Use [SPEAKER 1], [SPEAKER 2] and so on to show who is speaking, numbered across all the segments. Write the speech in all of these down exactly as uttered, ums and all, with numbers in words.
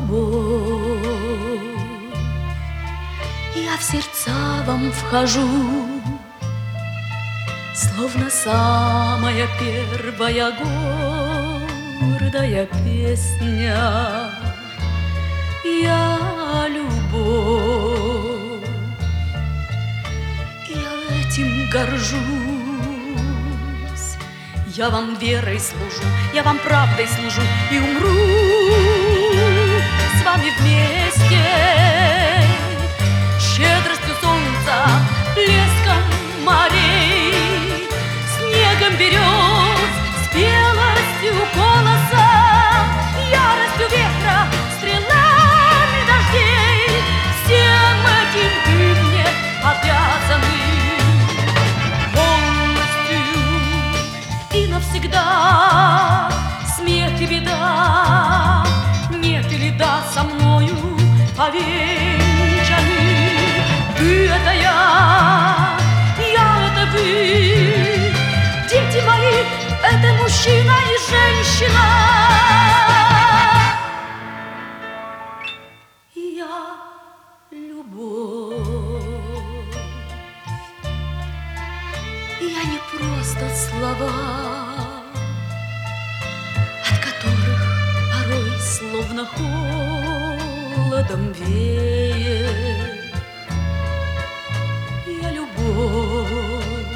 [SPEAKER 1] любовь. Я в сердца вам вхожу, словно самая первая гордая песня. Я любовь, я этим горжусь. Я вам верой служу, я вам правдой служу и умру с вами вместе. Щедростью солнца, блеском морей, снегом берез, спелостью голоса, яростью ветра, стрелами дождей. Всем этим вы мне обязаны полностью и навсегда. Смех и беда, нет или да, со мною повенчаны. Вы — это я, я — это вы, дети мои — это мужчина и женщина. Я любовь, я не просто слова, от которых порой словно холодом веет. Я любовь,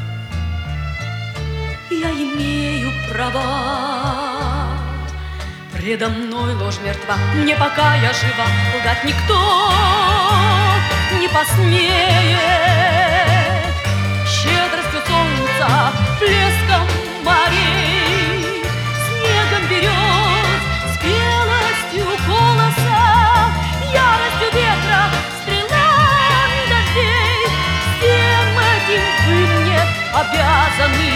[SPEAKER 1] я имею права. Предо мной ложь мертва, мне пока я жива лгать никто не посмеет. Щедростью солнца, блеском морей, снегом берез, спелостью голоса, яростью ветра, стрелами дождей. Всем этим вы мне обязаны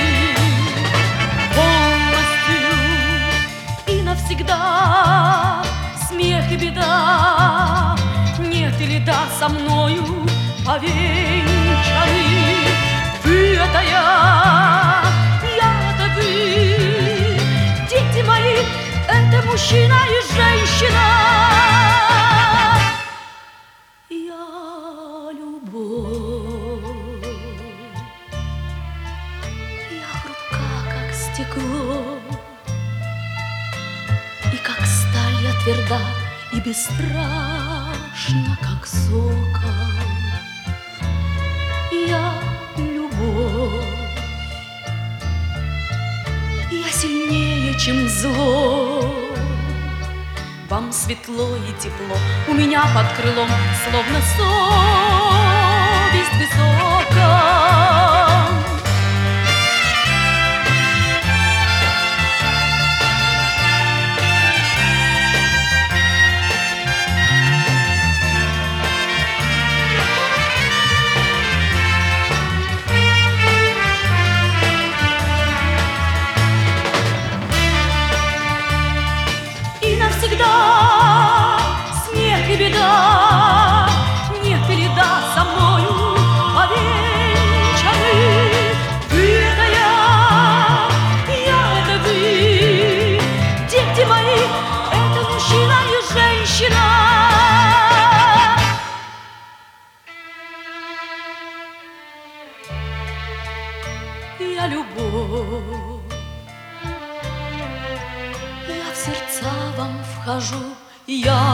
[SPEAKER 1] полностью и навсегда. Смех и беда, нет или да, со мною повенчаны. Вы — это я, я — это вы, дети мои — это мужчина и женщина. Я любовь, я хрупка, как стекло, и как сталь я тверда и бесстрашна, как сокол. Я любовь, я сильнее, чем зло. Вам светло и тепло, у меня под крылом словно совесть высокая. Смех и беда, нет или да, со мною повенчаны. Вы — это я, я — это вы, дети мои — это мужчина и женщина. Я любовь, я в сердца вам вхожу. Я